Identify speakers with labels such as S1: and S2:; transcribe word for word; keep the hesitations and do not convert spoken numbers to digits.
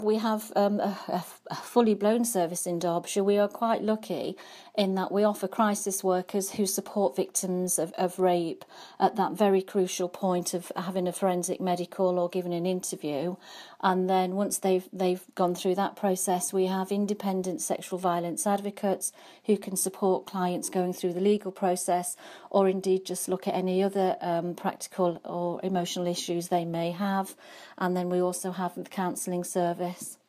S1: We have um, a, a fully blown service in Derbyshire. We are quite lucky in that we offer crisis workers who support victims of, of rape at that very crucial point of having a forensic medical or giving an interview. And then once they've they've gone through that process, we have independent sexual violence advocates who can support clients going through the legal process, or indeed just look at any other um, practical or emotional issues they may have. And then we also have the counselling service.